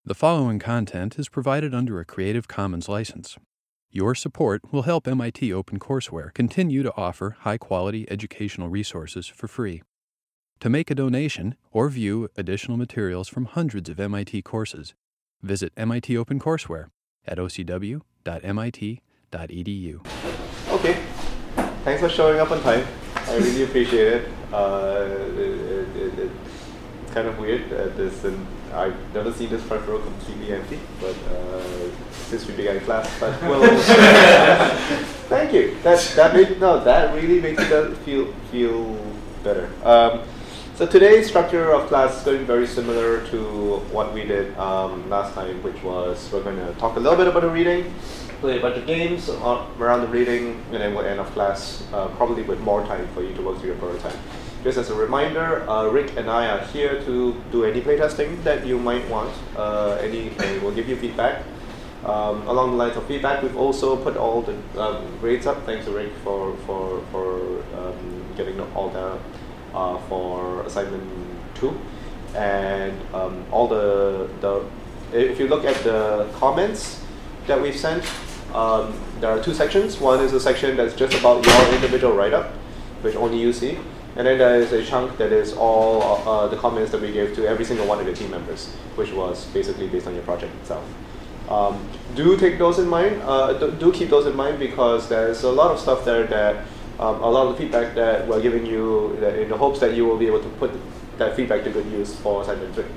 The following content is provided under a Creative Commons license. Your support will help MIT OpenCourseware continue to offer high-quality educational resources for free. To make a donation or view additional materials from hundreds of MIT courses, visit MIT OpenCourseware at ocw.mit.edu. Okay, thanks for showing up on time. I really appreciate it. It's kind of weird. I've never seen this front row completely empty, but since we began class, but well, thank you. That really makes it feel better. So today's structure of class is going to be very similar to what we did last time, which was we're going to talk a little bit about the reading, play a bunch of games around the reading, and then we'll end off class probably with more time for you to work through your prototype. Just as a reminder, Rick and I are here to do any playtesting that you might want. And we'll give you feedback. Along the lines of feedback, we've also put all the grades up. Thanks to Rick for getting all the for assignment 2, and all the if you look at the comments that we've sent, there are 2 sections. One is a section that's just about your individual write-up, which only you see. And then there is a chunk that is all the comments that we gave to every single one of the team members, which was basically based on your project itself. Do take those in mind. Do keep those in mind, because there's a lot of stuff there that a lot of the feedback that we're giving you in the hopes that you will be able to put that feedback to good use for assignment 3.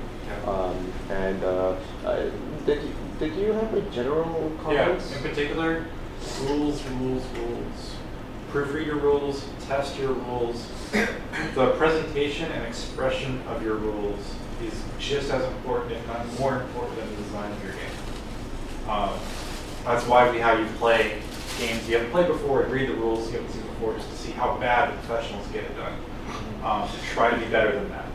Did you have a general comments? Yeah, in particular, rules. Proofread your rules, test your rules. The presentation and expression of your rules is just as important, if not more important, than the design of your game. That's why we have you play games you haven't played before and read the rules you haven't seen before, just to see how bad the professionals get it done. To try to be better than that.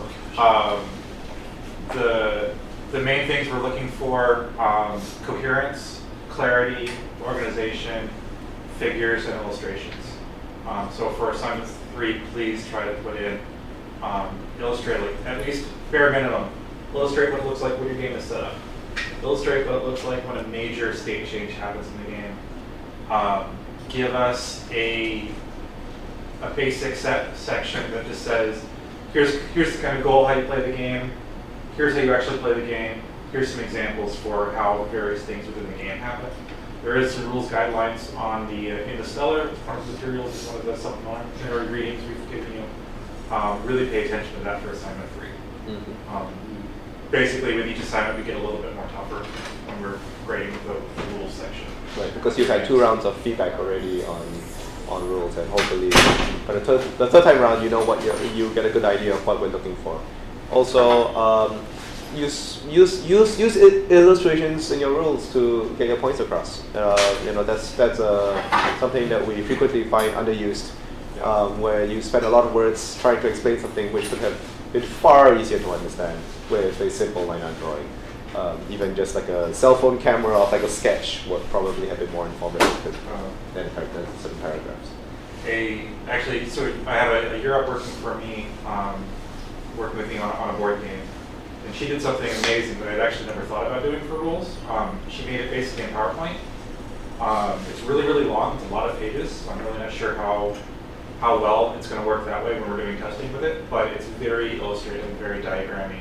The main things we're looking for: coherence, clarity, organization, figures, and illustrations. So for assignment 3, please try to put in, illustrate, at least bare minimum, illustrate what it looks like when your game is set up. Illustrate what it looks like when a major state change happens in the game. Give us a basic section that just says, here's the kind of goal, how you play the game, here's how you actually play the game, here's some examples for how various things within the game happen. There is some rules guidelines on in the Stellar. Part of the materials is one of the supplementary readings we've given you. Really pay attention to that for assignment 3. Basically, with each assignment, we get a little bit more tougher when we're grading the rules section. Right, because you've had 2 rounds of feedback already on rules, and hopefully, by the third time around, you know what you get a good idea of what we're looking for. Also, use illustrations in your rules to get your points across. That's something that we frequently find underused, where you spend a lot of words trying to explain something which could have been far easier to understand with a simple line art drawing. Even just like a cell phone camera of like a sketch would probably have been more informative than certain paragraphs. So I have a Europe working for me, working with me on a board game. And she did something amazing that I'd actually never thought about doing for rules. She made it basically in PowerPoint. It's really, really long. It's a lot of pages, so I'm really not sure how well it's going to work that way when we're doing testing with it. But it's very illustrative, very diagrammy.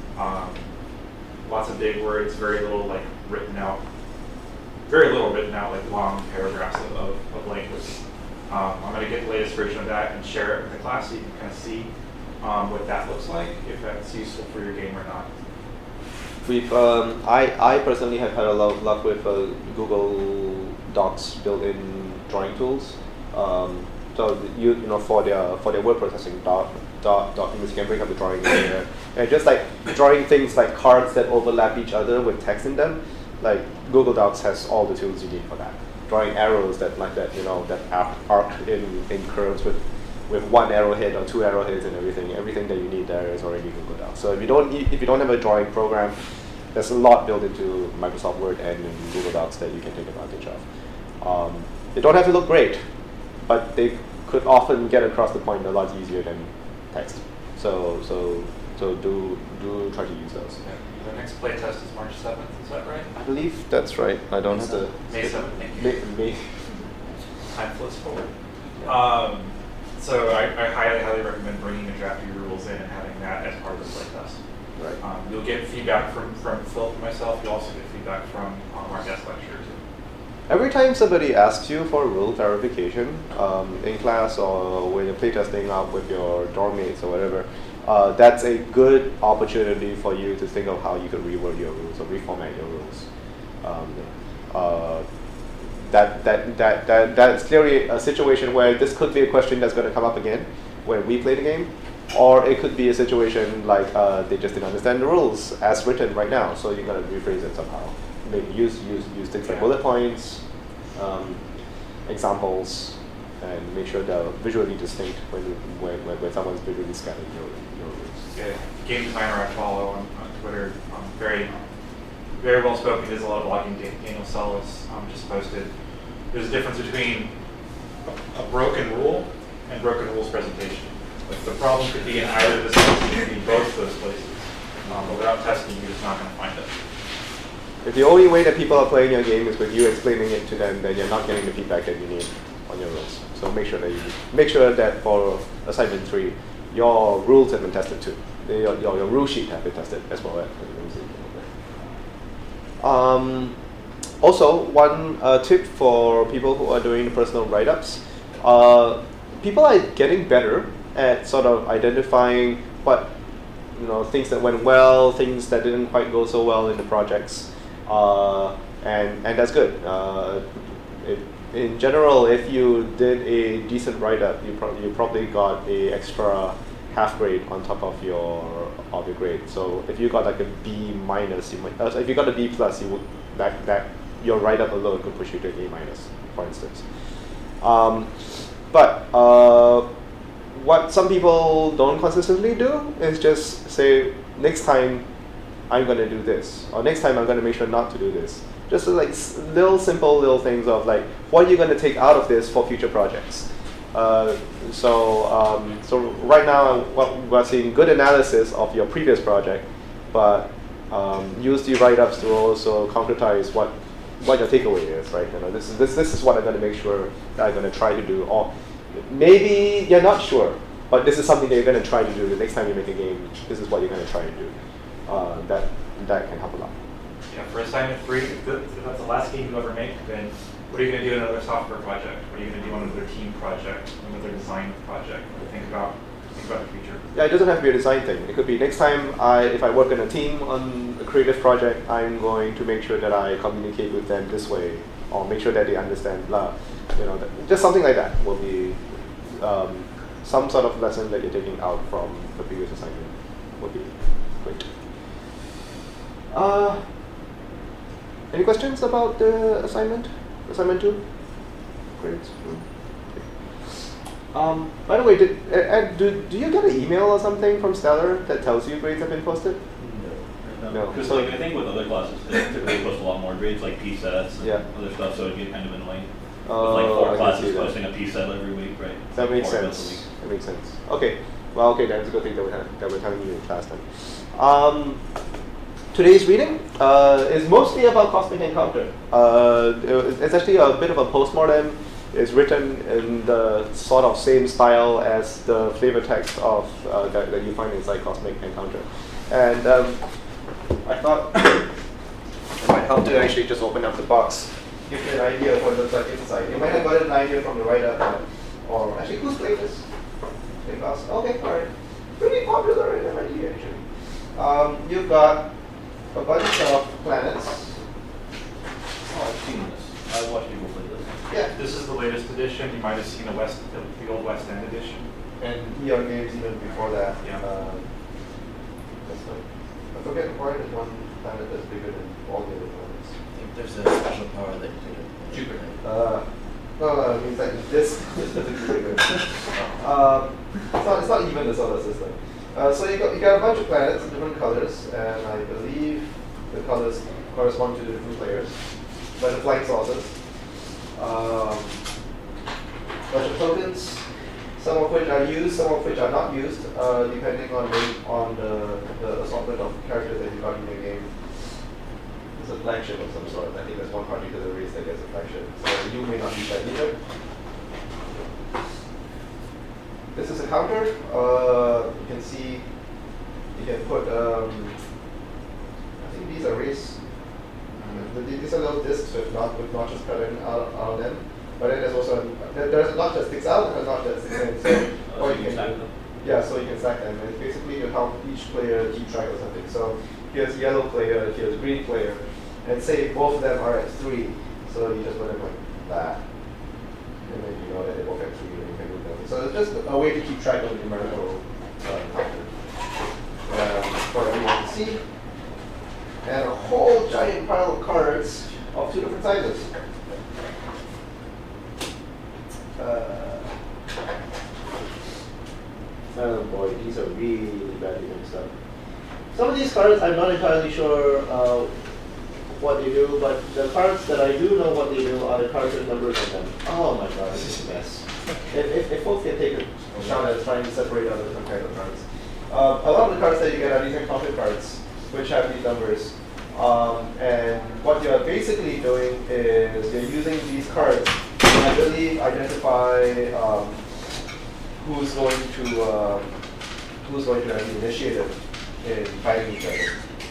Lots of big words, very little written out, like long paragraphs of language. I'm going to get the latest version of that and share it with the class so you can kind of see what that looks like, if that's useful for your game or not. I personally have had a lot of luck with Google Docs built-in drawing tools. So for their word processing documents, you can bring up the drawing area, and just like drawing things like cards that overlap each other with text in them. Like Google Docs has all the tools you need for that. Drawing arrows that arc in curves with 1 arrowhead or 2 arrowheads and everything that you need there is already Google Docs. So if you don't have a drawing program, there's a lot built into Microsoft Word and in Google Docs that you can take advantage of. They don't have to look great, but they could often get across the point a lot easier than text. So do try to use those. The next playtest is March 7th, is that right? I believe that's right. I don't have the... May 7th, thank you. May. Time flows forward. So I highly, highly recommend bringing a draft of your rules in and having that as part of the playtest. Right. You'll get feedback from Philip and myself. You'll also get feedback from our guest lecturer too. Every time somebody asks you for rule clarification in class or when you're playtesting out with your dorm mates or whatever, that's a good opportunity for you to think of how you can reword your rules or reformat your rules. That's clearly a situation where this could be a question that's going to come up again when we play the game, or it could be a situation like they just didn't understand the rules as written right now, so you're going to rephrase it somehow. Maybe use things like bullet points, examples, and make sure they're visually distinct when someone's visually scanning your rules. Yeah, game designer I follow on Twitter, very very well spoken. He does a lot of blogging. Daniel Salas just posted. There's a difference between a broken rule and broken rules presentation. Like the problem could be in either of the places, it could be both those places. But without testing, you're just not going to find it. If the only way that people are playing your game is with you explaining it to them, then you're not getting the feedback that you need on your rules. So make sure that for assignment 3, your rules have been tested too. Your rule sheet have been tested as well. Also, one tip for people who are doing personal write-ups, people are getting better at sort of identifying what, things that went well, things that didn't quite go so well in the projects, and that's good. In general, if you did a decent write-up, you probably got a extra half grade on top of your grade. So if you got like a B minus, you might. If you got a B plus, you would that your write-up alone could push you to A minus, for instance. But what some people don't consistently do is just say, next time I'm going to do this, or next time I'm going to make sure not to do this. Just like simple things of like, what are you going to take out of this for future projects? So right now we're seeing good analysis of your previous project, but use the write-ups to also concretize what your takeaway is, right? This is what I'm going to make sure that I'm going to try to do, or maybe you're not sure, but this is something that you're going to try to do. The next time you make a game, this is what you're going to try to do. That can help a lot. Yeah, for assignment 3, if that's the last game you ever make, then what are you going to do in another software project? What are you going to do on another team project, another design project? Think about the future. Yeah, it doesn't have to be a design thing. It could be next time if I work in a team on a creative project, I'm going to make sure that I communicate with them this way, or make sure that they understand blah. Just something like that will be some sort of lesson that you're taking out from the previous assignment would be great. Any questions about the assignment? Assignment 2? Grades? By the way, do you get an email or something from Stellar that tells you grades have been posted? No. Because I think with other classes, they typically post a lot more grades, like P-sets and other stuff, so it'd get kind of annoying. With like 4 classes posting a P-set every week, right? That makes sense. That makes sense. Okay. Well, okay, that's a good thing that we're telling you in class then. Today's reading is mostly about Cosmic Encounter. It's actually a bit of a postmortem. It's written in the sort of same style as the flavor text of that you find inside Cosmic Encounter. And I thought it might help to actually just open up the box, give you an idea of what it looks like inside. You might have gotten an idea from the write-up, or actually, who's played this? Okay, all right. Pretty popular in MIT, actually. You've got a bunch of planets. Oh, I've seen this. I've watched people play this. Yeah. This is the latest edition. You might have seen the old West End edition. And Eon games even before that. Yeah. I forget why there's one planet that's bigger than all the other planets. I think there's a special power that you can do. Jupiter. No, it means like this is bigger. It's not even the solar system. So you got a bunch of planets in different colors, and I believe the colors correspond to the different players. Bunch of flight saucers, bunch of tokens, some of which are used, some of which are not used, depending on the assortment of characters that you got in your game. It's a flagship of some sort. I think there's one particular race that gets a flagship. So you may not use that either. This is a counter. You can see, you can put, I think these are race. These are little discs with notches cut out of them. But then there's also there's a notch that sticks out and a notch that sticks in. So or you can stack them. Yeah, so you can stack them. It's basically you help each player keep track of something. So here's yellow player, here's green player, and say both of them are at 3. So you just put them like that, and then you know that they both at 3, and you can move them. So it's just a way to keep track of the numerical counter for everyone to see. And a whole giant pile of cards of 2 different sizes. Oh boy, these are really badly mixed up. Some of these cards I'm not entirely sure what they do, but the cards that I do know what they do are the cards with numbers on them. Oh my god, this is a mess. If folks can take a shot at trying to separate out the different kinds of cards. A lot of the cards that you get are these encounter cards, which have these numbers. And what you're basically doing is you're using these cards to really identify who's going to have the initiative in fighting each other.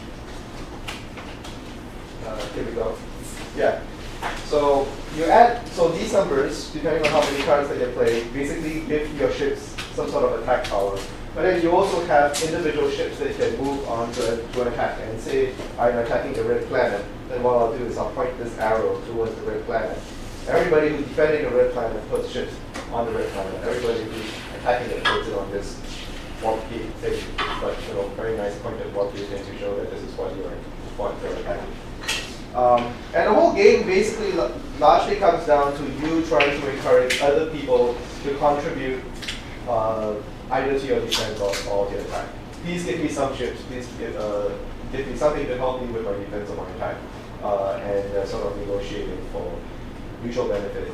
Here we go. Yeah. So you add, so these numbers, depending on how many cards that you play, basically give your ships some sort of attack power. But then you also have individual ships that you can move on to an attack. And say I'm attacking the red planet, then what I'll do is I'll point this arrow towards the red planet. Everybody who's defending the red planet puts ships on the red planet. Everybody who's attacking it puts it on this wonky thing. But very nice pointed wonky thing to show that this is what you're attacking. And the whole game basically largely comes down to you trying to encourage other people to contribute either to your defense or to attack. Please give me some ships. Please give me something to help me with my defense or my attack. And sort of negotiating for mutual benefit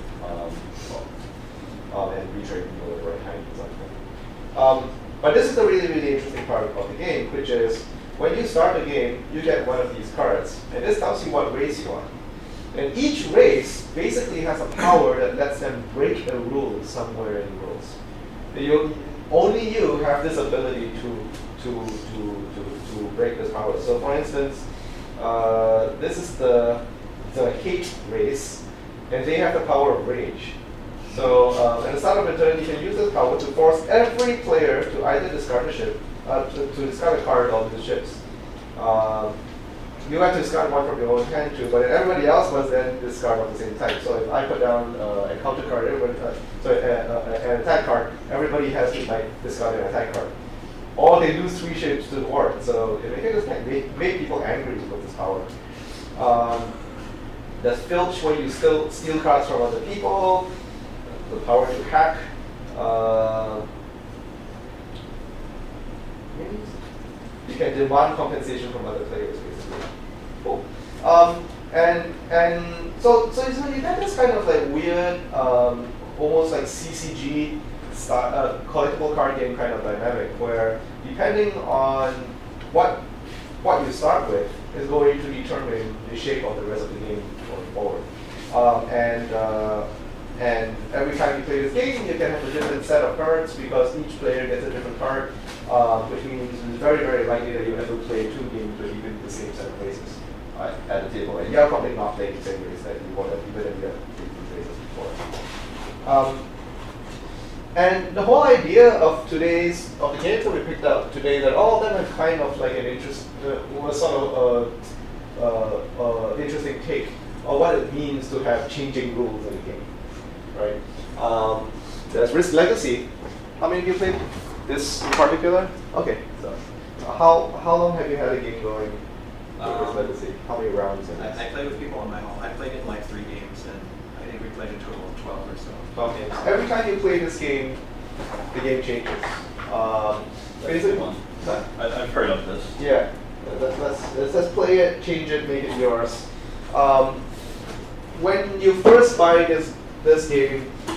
and betraying people at the right time and something. But this is the really, really interesting part of the game, which is when you start the game, you get one of these cards, and this tells you what race you are. And each race basically has a power that lets them break a rule somewhere in the rules. Only you have this ability to break this power. So for instance, this is the hate race, and they have the power of rage. So at the start of a turn, you can use this power to force every player to either discard a ship, to discard a card of the ships. You have to discard one from your own hand too, but everybody else must then discard of the same type. So if I put down a counter card, an attack card, everybody has to discard an attack card. Or they lose 3 ships to the war. So it can just make people angry with this power. There's filch, where you still steal cards from other people. The power to hack. You can demand compensation from other players, basically. Cool. And so you get this kind of like weird, almost like CCG collectible card game kind of dynamic, where depending on what you start with is going to determine the shape of the rest of the game going forward. And every time you play this game, you can have a different set of cards because each player gets a different card, which means it's very, very likely that you have to play 2 games with even the same set of places at the table. And you're probably not playing the same race that you would have, even if you have played these races before. And the whole idea of the games that we picked up today, that all of them have kind of like an interest, was sort of interesting take on what it means to have changing rules in a game. Right? There's Risk Legacy. How many of you played this in particular? Okay, so how long have you had a game going with Risk Legacy? How many rounds? I played with people in my home. I played in like 3 games, and I think we played a total of 12 or so. 12 games. Every time you play this game, the game changes. Basically, I've heard of this. Yeah, let's play it, change it, make it yours. When you first buy this game,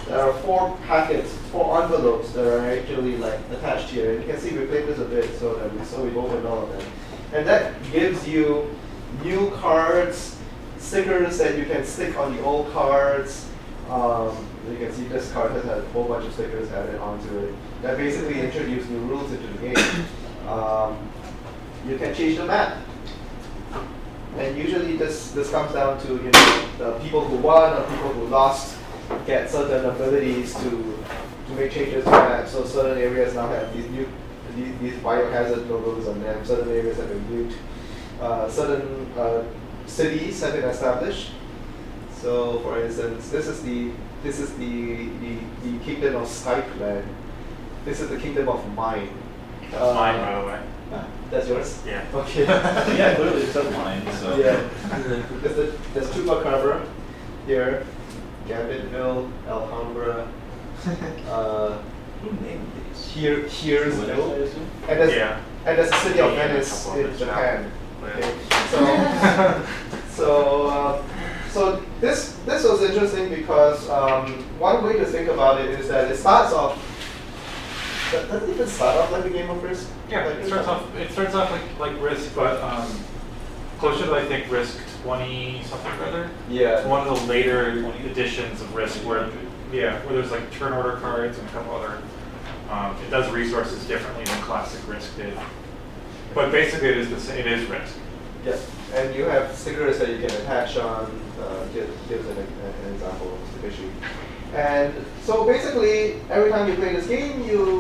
there are 4 packets, 4 envelopes that are actually like attached here. And you can see we played this a bit, so we've opened all of them. And that gives you new cards, stickers that you can stick on the old cards. You can see this card has a whole bunch of stickers added onto it that basically introduce new rules into the game. You can change the map. And usually this comes down to the people who won or people who lost get certain abilities to make changes to the map. So certain areas now have these biohazard logos on them. Certain areas have been nuked. Certain cities have been established. So for instance, this is the kingdom of Skypland. This is the kingdom of Mine. That's mine, by the way. That's yours? Yeah. Okay. Yeah, clearly it's not mine. So. Yeah. There's Chupacabra here, Gambitville, Alhambra. Who named these? Here's What Bill. else, I assume? And there's the city of Yeah, Venice couple of in it Japan. now. Okay. So this was interesting because one way to think about it is that it starts off. Does it even start off like a game of Risk? Yeah, Like, it starts off like Risk, but closer to I think Risk 20 something or other. Yeah. It's one of the later editions of Risk where there's like turn order cards and a couple other. It does resources differently than classic Risk did, but basically it is Risk. Yes, and you have stickers that you can attach on. Gives an example of the sticker sheet. And so basically, every time you play this game,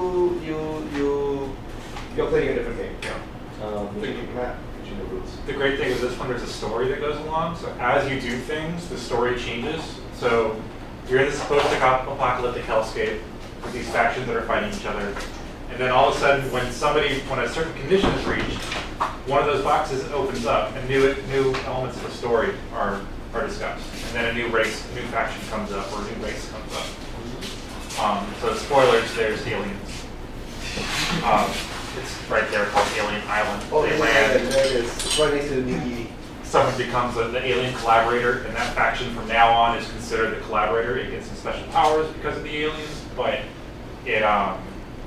you're playing a different game. Yeah. Changing the map, changing the rules. The great thing is this one, there's a story that goes along. So as you do things, the story changes. So you're in this post-apocalyptic hellscape with these factions that are fighting each other. And then all of a sudden, when a certain condition is reached, one of those boxes opens up and new elements of the story are discussed. And then a new faction comes up, or a new race comes up. So spoilers, there's aliens. It's right there called Alien Island. Oh, they yeah, land. there it is. It's right next to the Niki. Someone becomes the alien collaborator, and that faction from now on is considered the collaborator. It gets some special powers because of the aliens, but they don't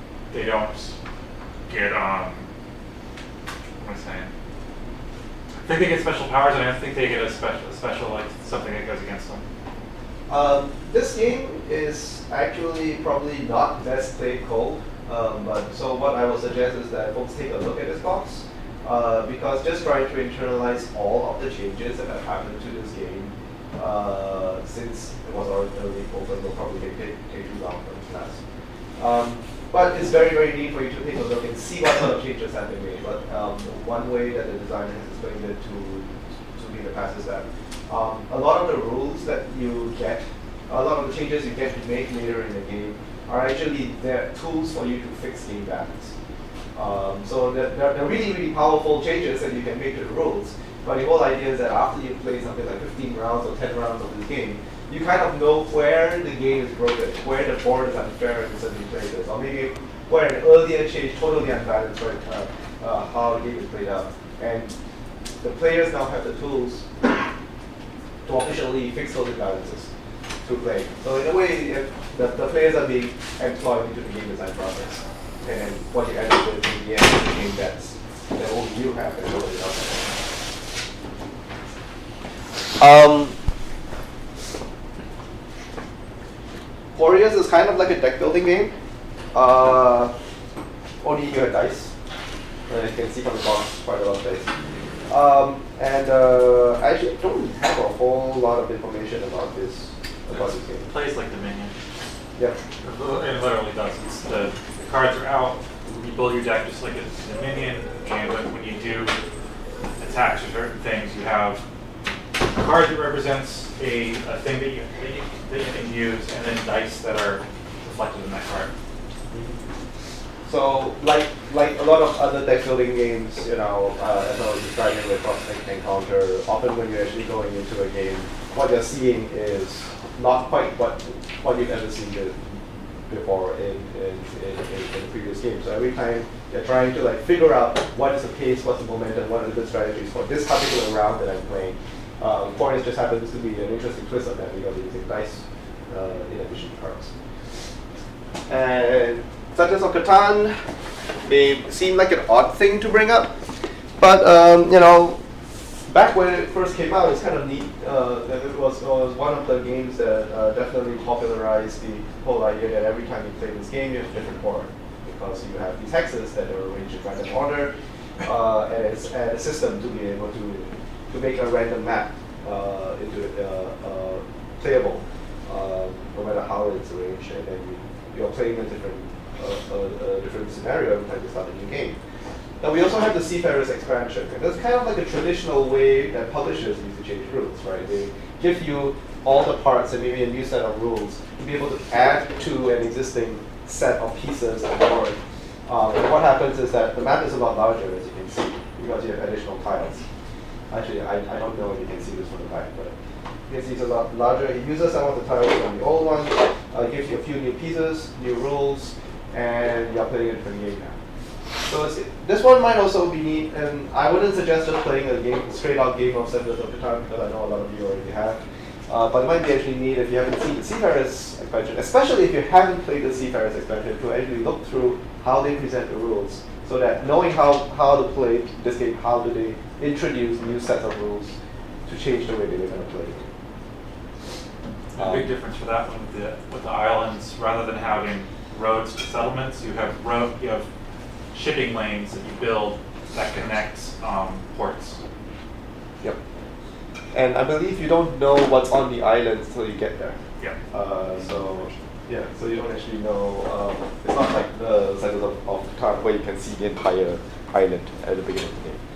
get what am I saying? I think they get special powers, and I think they get a special like something that goes against them. This game is actually probably not best played cold, but so what I will suggest is that folks take a look at this box, because just trying to internalize all of the changes that have happened to this game since it was originally open will probably take too long for this class. But it's very, very neat for you to take a look and see what sort of changes have been made. But one way that the designer has explained it to me in the past is that a lot of the rules that you get, a lot of the changes you get to make later in the game are actually there tools for you to fix game balance. So they're really, really powerful changes that you can make to the rules. But the whole idea is that after you play something like 15 rounds or 10 rounds of this game, you kind of know where the game is broken, where the board is unfair in certain places, or maybe where an earlier change totally unbalanced how the game is played out. And the players now have the tools to officially fix those imbalances to play. So in a way, the players are being employed into the game design process. And what you end up with in the end is a game that only you have and nobody else has. Warriors is kind of like a deck building game. Only you have dice. You can see from the box quite a lot of dice. I actually don't have a whole lot of information about this game. It plays like Dominion. Yeah. It literally does. The cards are out. You build your deck just like a Dominion, and when you do attacks or certain things, you have a card that represents a thing that you can use, and then dice that are reflected in that card. So, like a lot of other deck building games, as I was describing with Cosmic Encounter, often when you're actually going into a game, what you're seeing is not quite what you've ever seen before in the previous game. So every time you're trying to figure out what is the pace, what's the momentum, what are the good strategies for this particular round that I'm playing. Warriors just happens to be an interesting twist on that because you're using dice in addition to cards. And Settlers of Catan may seem like an odd thing to bring up, but back when it first came out, it's kind of neat. It was one of the games that definitely popularized the whole idea that every time you play this game, you have a different board, because you have these hexes that are arranged in random order, and it's a system to be able to make a random map into playable, no matter how it's arranged, and then you're playing a different scenario every time you start a new game. Now we also have the Seafarers expansion, and that's kind of like a traditional way that publishers use to change rules, right? They give you all the parts and maybe a new set of rules to be able to add to an existing set of pieces on the board. And what happens is that the map is a lot larger, as you can see, because you have additional tiles. Actually, I don't know if you can see this from the back, but you can see it's a lot larger. It uses some of the tiles from the old one, gives you a few new pieces, new rules, and you're playing a different game now. So this one might also be neat, and I wouldn't suggest just playing a straight out game of Settlers of Catan, because I know a lot of you already have. But it might be actually neat if you haven't seen the Seafarers expansion, especially if you haven't played the Seafarers expansion, to actually look through how they present the rules, so that knowing how to play this game, how do they introduce new sets of rules to change the way they're going to play it. A big difference for that one with the islands, rather than having roads to settlements, you have shipping lanes that you build that connect ports. Yep. And I believe you don't know what's on the island until you get there. Yeah. So you don't actually know. It's not like the Settlers of Catan where you can see the entire island at the beginning of the game.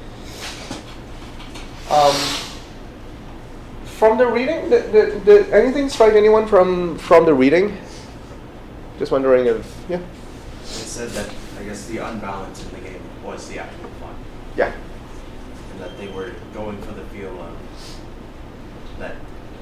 From the reading, did anything strike anyone from the reading? Just wondering if, yeah? It said that, I guess, the unbalance in the game was the actual fun. Yeah. And that they were going for the feel of that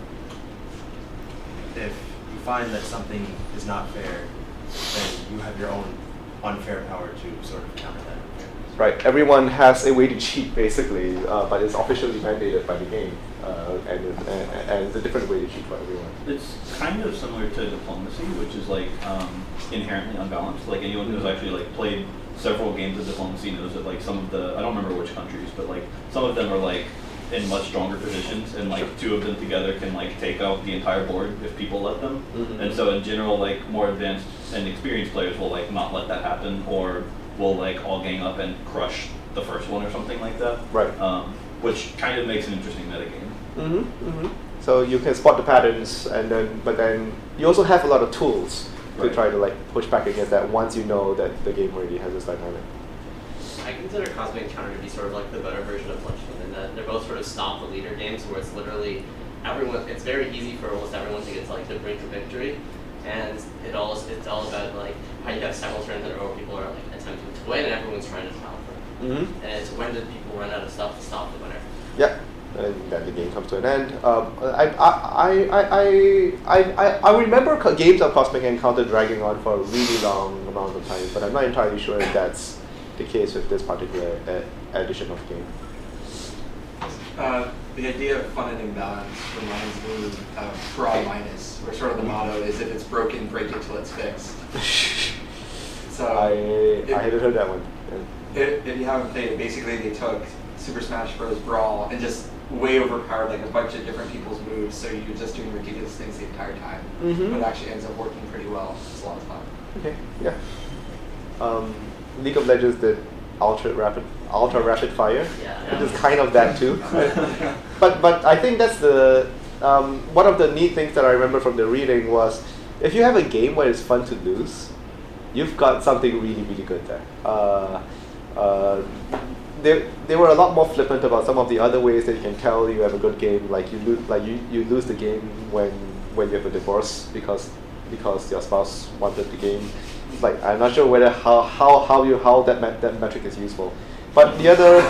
if you find that something is not fair, then you have your own unfair power to sort of counter that unfairness. Right. Everyone has a way to cheat, basically, but it's officially mandated by the game. And it's a different way to cheat for everyone. It's kind of similar to diplomacy, which is like inherently unbalanced. Like anyone who's actually like played several games of diplomacy knows that like some of the, I don't remember which countries, but like some of them are like in much stronger positions, and like two of them together can like take out the entire board if people let them. Mm-hmm. And so in general, like more advanced and experienced players will like not let that happen, or will like all gang up and crush the first one or something like that. Right. Which kind of makes an interesting metagame. Mm-hmm, mm-hmm. So you can spot the patterns, but then you also have a lot of tools to try to like push back against that once you know that the game already has this dynamic. I consider Cosmic Encounter to be sort of like the better version of Punchline, in that they're both sort of stop the leader games where it's literally everyone. It's very easy for almost everyone to get to like the brink of victory, and it's all about like how you have several turns in a row where people are like attempting to win and everyone's trying to battle for it. Mm-hmm. And it's when do people run out of stuff to stop the winner. Yeah. And then the game comes to an end. I remember games of Cosmic Encounter dragging on for a really long amount of time, but I'm not entirely sure if that's the case with this particular edition of the game. The idea of fun and imbalance reminds me of Pro Minus, where sort of the motto is if it's broken, break it till it's fixed. So I hadn't heard that one. Yeah. If you haven't played it, basically they took Super Smash Bros. Brawl and just way overpowered like a bunch of different people's moves, so you're just doing ridiculous things the entire time. Mm-hmm. But it actually ends up working pretty well. It's a lot of fun. Okay, yeah. League of Legends did ultra rapid fire, which is kind of that too. but I think that's the one of the neat things that I remember from the reading was if you have a game where it's fun to lose, you've got something really, really good there. They were a lot more flippant about some of the other ways that you can tell you have a good game. Like you lose the game when you have a divorce because your spouse wanted the game. Like I'm not sure whether how that metric is useful. But the other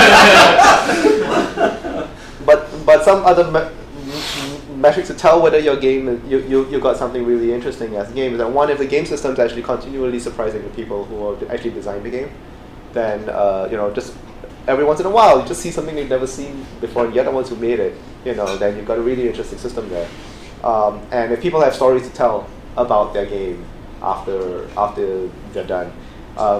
but some other metrics to tell whether your game you got something really interesting as a game is that one, if the game system is actually continually surprising the people who actually designed the game, then just every once in a while you just see something you've never seen before, and the other ones who made it, then you've got a really interesting system there. And if people have stories to tell about their game after they're done,